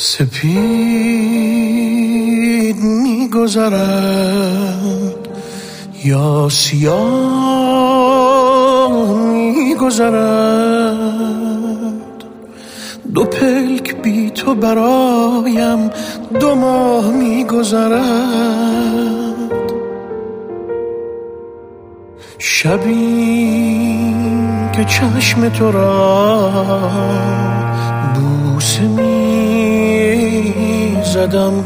سپید می‌گذرد یا سیاه می‌گذرد، دو پلک بی تو برایم 2 ماه می‌گذرد. شبی که چشم تو را بوسه می‌زدم،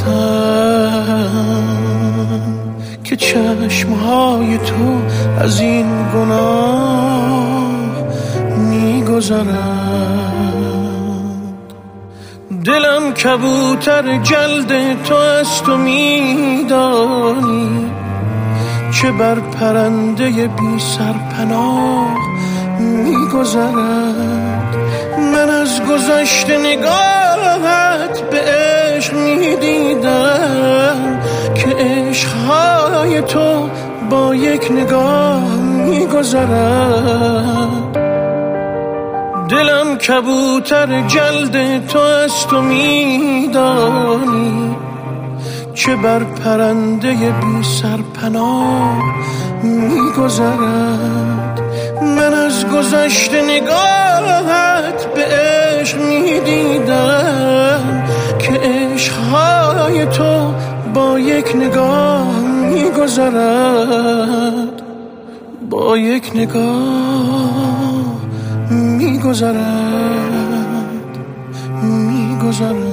گفتم که چشمهای تو از این گناه می‌گذرد. دلم کبوتر جلد تو است و می‌دانی چه بر پرنده بی سرپناه می‌گذرد. من از گذشته نگاهت به عشق می‌دیدم که عشقهای تو با یک نگاه می‌گذرد. دلم کبوتر جلد تو است و می‌دانی چه بر پرنده بی سرپناه می‌گذرد. من از گذشته نگاهت به عشق می‌دیدم که عشقهای تو با یک نگاه می‌گذرد، با یک نگاه می‌گذرد، می‌گذرد.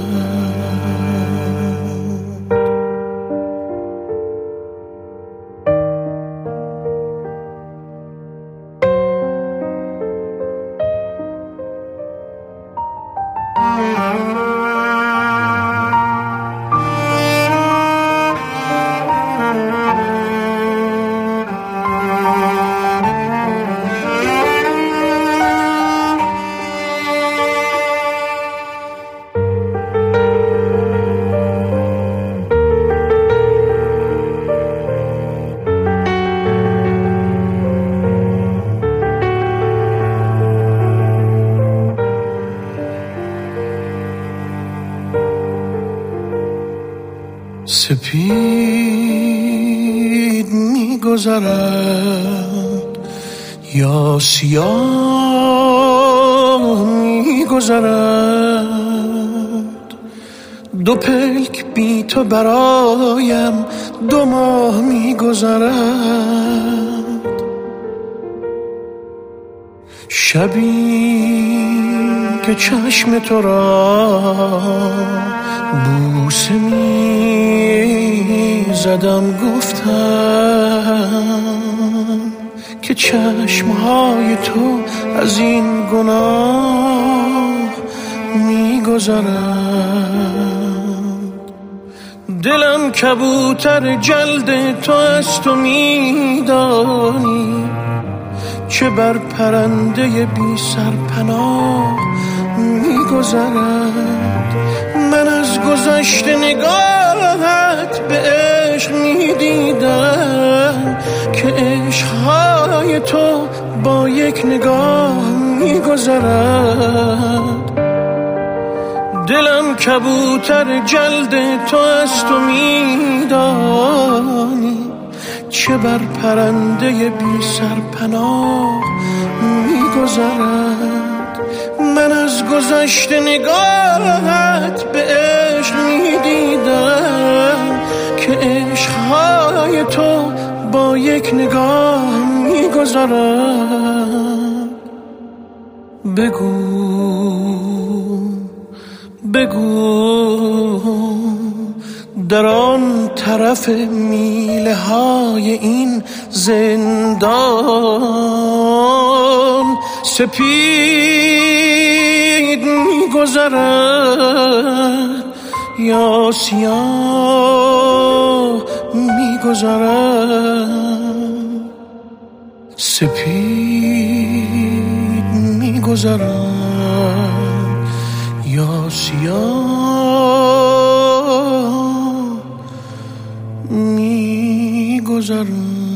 سپید می‌گذرد یا سیاه می‌گذرد، 2 پلک بی تو برایم 2 ماه می‌گذرد. شبی که چشم تو را بوسه می‌زدم، گفتم که چشمهای تو از این گناه می‌گذرد. دلم کبوتر جلد تو است و می‌دانی چه بر پرنده بی سرپناه می‌گذرد. من از گذشته نگاهت به عشق می‌دیدم که عشقهای تو با یک نگاه می‌گذرد. دلم کبوتر جلد تو است و می‌دانی چه بر پرنده بی سرپناه می‌گذرد. من از گذشته نگاهت به عشق می‌دیدم که عشقهای تو با یک نگاه می‌گذرد. بگو در آن طرف میله های این زندان سپید می‌گذرد یا سیاه می‌گذرد. سپید می‌گذرد یا سیاه می‌گذرد.